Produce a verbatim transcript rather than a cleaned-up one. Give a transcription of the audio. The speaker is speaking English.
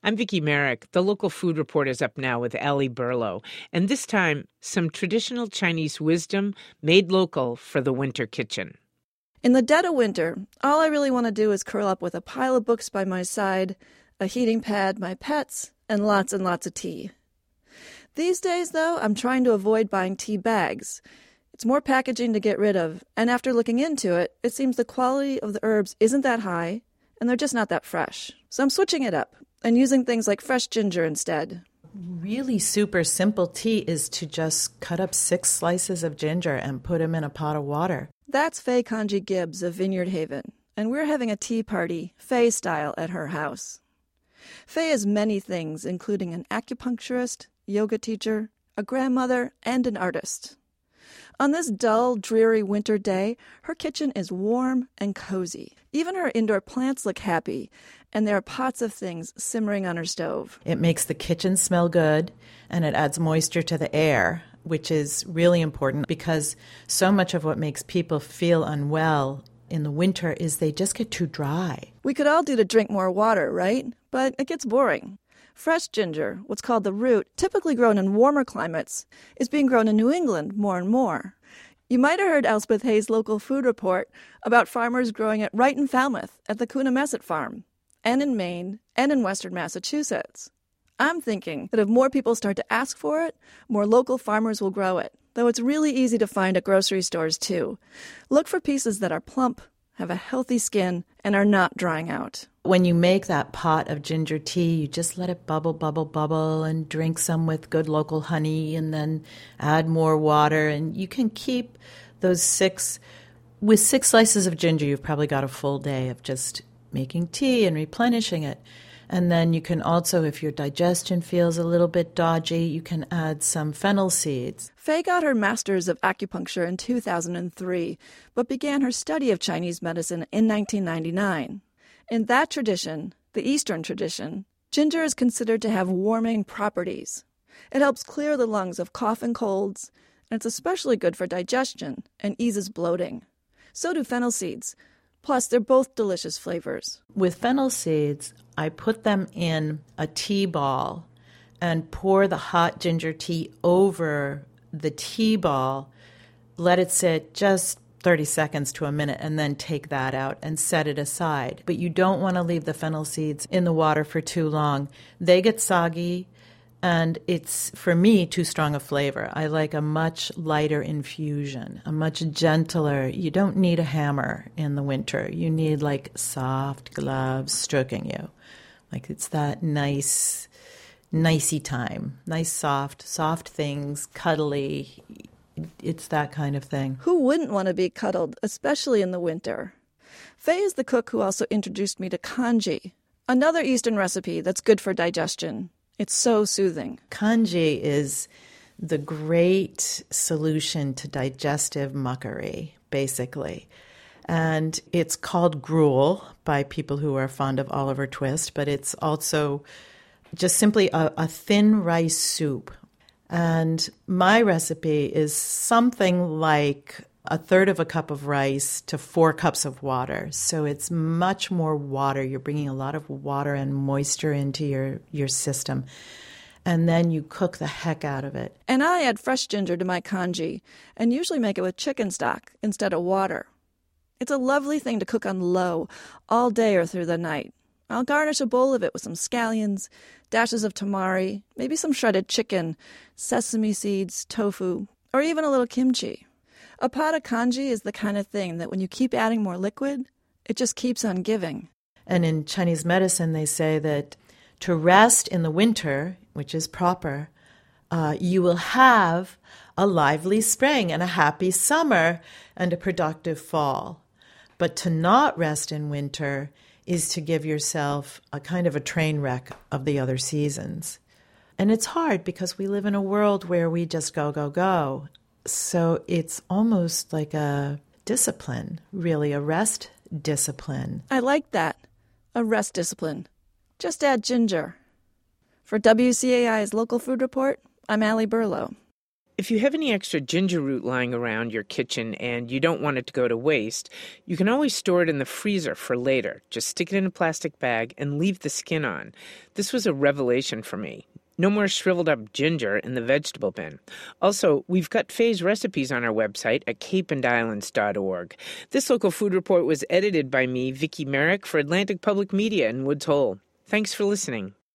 I'm Vicki Merrick. The local food report is up now with Allie Burlow. And this time, some traditional Chinese wisdom made local for the winter kitchen. In the dead of winter, all I really want to do is curl up with a pile of books by my side, a heating pad, my pets, and lots and lots of tea. These days, though, I'm trying to avoid buying tea bags. It's more packaging to get rid of, and after looking into it, it seems the quality of the herbs isn't that high, and they're just not that fresh. So I'm switching it up and using things like fresh ginger instead. Really super simple tea is to just cut up six slices of ginger and put them in a pot of water. That's Faye Kanji Gibbs of Vineyard Haven, and we're having a tea party, Faye style, at her house. Faye is many things, including an acupuncturist, yoga teacher, a grandmother, and an artist. On this dull, dreary winter day, her kitchen is warm and cozy. Even her indoor plants look happy, and there are pots of things simmering on her stove. It makes the kitchen smell good, and it adds moisture to the air, which is really important because so much of what makes people feel unwell in the winter is they just get too dry. We could all do to drink more water, right? But it gets boring. Fresh ginger, what's called the root, typically grown in warmer climates, is being grown in New England more and more. You might have heard Elspeth Hayes' local food report about farmers growing it right in Falmouth at the Coonamessett Farm, and in Maine, and in western Massachusetts. I'm thinking that if more people start to ask for it, more local farmers will grow it, though it's really easy to find at grocery stores too. Look for pieces that are plump, have a healthy skin, and are not drying out. When you make that pot of ginger tea, you just let it bubble, bubble, bubble, and drink some with good local honey, and then add more water. And you can keep those six, with six slices of ginger, you've probably got a full day of just making tea and replenishing it. And then you can also, if your digestion feels a little bit dodgy, you can add some fennel seeds. Faye got her master's of acupuncture in two thousand three, but began her study of Chinese medicine in nineteen ninety-nine. In that tradition, the Eastern tradition, ginger is considered to have warming properties. It helps clear the lungs of cough and colds, and it's especially good for digestion and eases bloating. So do fennel seeds. Plus, they're both delicious flavors. With fennel seeds, I put them in a tea ball and pour the hot ginger tea over the tea ball, let it sit just thirty seconds to a minute, and then take that out and set it aside. But you don't want to leave the fennel seeds in the water for too long. They get soggy, and it's, for me, too strong a flavor. I like a much lighter infusion, a much gentler. You don't need a hammer in the winter. You need, like, soft gloves stroking you. Like, it's that nice, nicey time. Nice, soft, soft things, cuddly. It's that kind of thing. Who wouldn't want to be cuddled, especially in the winter? Faye is the cook who also introduced me to congee, another Eastern recipe that's good for digestion. It's so soothing. Congee is the great solution to digestive muckery, basically. And it's called gruel by people who are fond of Oliver Twist, but it's also just simply a, a thin rice soup. And my recipe is something like a third of a cup of rice to four cups of water. So it's much more water. You're bringing a lot of water and moisture into your, your system. And then you cook the heck out of it. And I add fresh ginger to my congee and usually make it with chicken stock instead of water. It's a lovely thing to cook on low all day or through the night. I'll garnish a bowl of it with some scallions, dashes of tamari, maybe some shredded chicken, sesame seeds, tofu, or even a little kimchi. A pot of congee is the kind of thing that when you keep adding more liquid, it just keeps on giving. And in Chinese medicine, they say that to rest in the winter, which is proper, uh, you will have a lively spring and a happy summer and a productive fall. But to not rest in winter is to give yourself a kind of a train wreck of the other seasons. And it's hard because we live in a world where we just go, go, go. So it's almost like a discipline, really, a rest discipline. I like that, a rest discipline. Just add ginger. For W C A I's Local Food Report, I'm Allie Burlow. If you have any extra ginger root lying around your kitchen and you don't want it to go to waste, you can always store it in the freezer for later. Just stick it in a plastic bag and leave the skin on. This was a revelation for me. No more shriveled up ginger in the vegetable bin. Also, we've got Faye's recipes on our website at cape and islands dot org. This local food report was edited by me, Vicki Merrick, for Atlantic Public Media in Woods Hole. Thanks for listening.